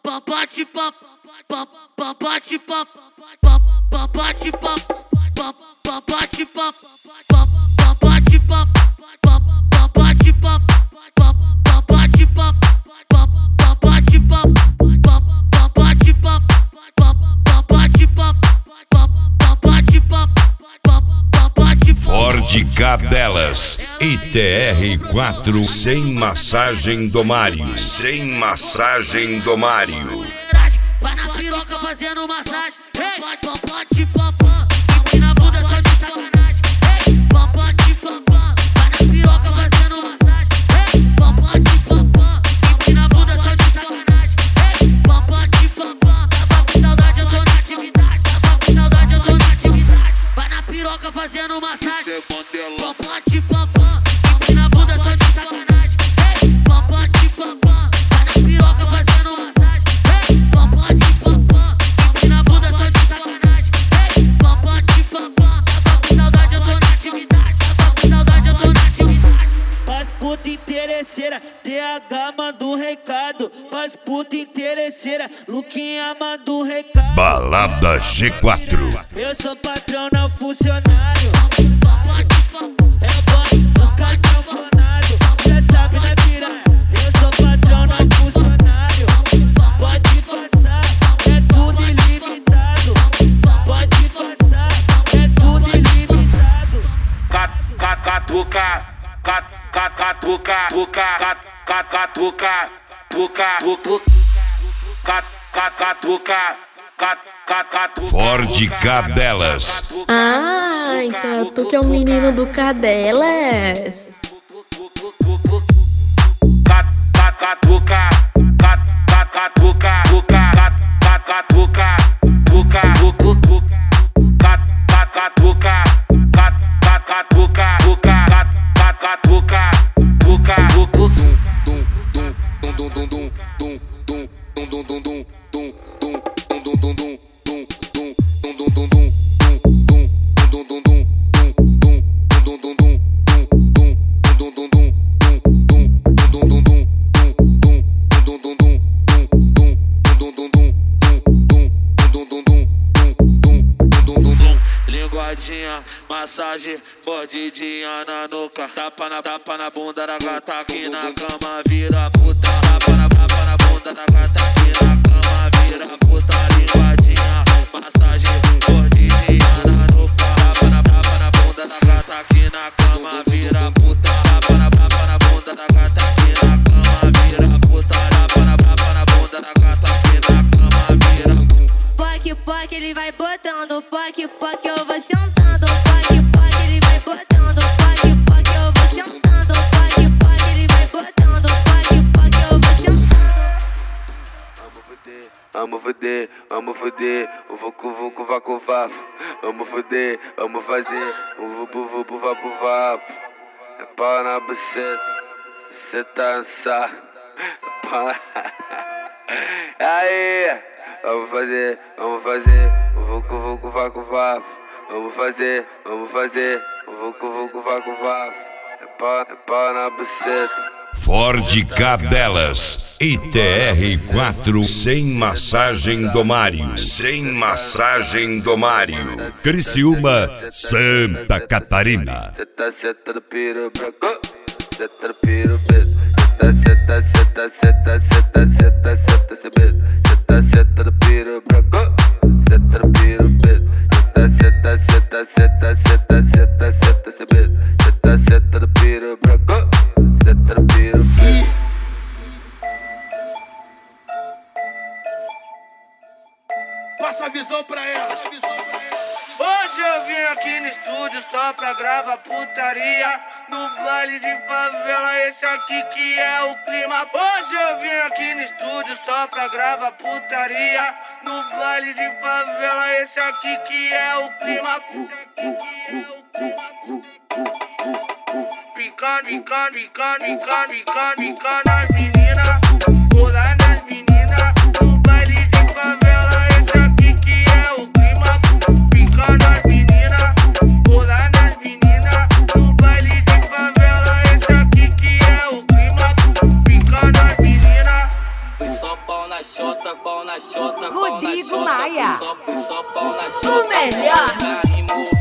bate papo, bate papo, bate papo, bate papo, bate papo, bate papo, bate papo, bate papo, bate papo, bate papo. Ford Cadelas ITR4 sem massagem do Mário. Sem massagem do Mário. Vai na piroca fazendo massagem. Bate papo, e na bunda só de sacanagem. Bate papo, vai na piroca fazendo massagem. Bate papo, e na bunda só de sacanagem. Bate papo, tava com saudade, eu tô na atividade. Tava com saudade, eu tô na atividade. Vai na piroca fazendo massagem. Bate papo, e na bunda só de sacanagem. Bate papo, vai na piroca fazendo massagem. Bate papo, e na bunda só de sacanagem. Bate papo, tava com saudade, eu tô na atividade. Tava com saudade, eu tô na atividade. Pras puta interesseira, TH manda um recado. Pras puta interesseira, Luquinha manda um recado. Balada G4. Eu sou patrão, não funcionário. É o banco dos cartões. Cê sabe, né, piranha? Eu sou patrão, não funcionário. Pode passar, é tudo ilimitado. Pode passar, é tudo ilimitado. Catuca, Ford Cadelas. Ah, então tu que é o menino do Cadelas. Linguadinha, massagem, mordidinha na nuca. Tapa na bunda da gata aqui na cama, vira puta. Tapa na bunda da gata aqui na cama, vira puta. Linguadinha, massagem, mordidinha na nuca. Tapa na bunda da gata aqui na cama, vira puta. Tapa na bunda da gata aqui na cama, vira puta. Tapa na bunda da gata aqui na cama, vira puta. Poc, ele vai botando. Poc, eu vou sentando. Poc, ele vai botando. Poc, eu vou sentando. Poc, ele vai botando. Poc, eu vou sentando. Vamos foder, o vucu vacu vafo. Vamos foder, vamos fazer o vupu vapu vapo. É pau na buceta, cê tá no saco. Aí, vamos fazer o vucu vacu vafo. Vamos fazer o vucu vacu vafo. É pau na buceta. Ford Cadelas ITR4 sem massagem do Mário. Sem massagem do Mário. Criciúma, Santa Catarina. Seta do piro branco, seta do piro preto. Seta do piro branco, seta do piro preto. Seta do piro branco, seta do piro preto. Passa a visão pra elas. Hoje eu vim aqui no estúdio só pra gravar putaria. No baile de favela, esse aqui que é o clima. Hoje eu vim aqui no estúdio só pra gravar putaria. No baile de favela, esse aqui que é o clima. Pica nas meninas, pula nas meninas. No baile de favela, esse aqui que é o clima. Pica nas meninas, pula nas meninas. No baile de favela, esse aqui que é o clima. Pica nas meninas. Só pau nas xota, pau na xota, Rodrigo Maia. só pau na O xota. melhor. Carimbo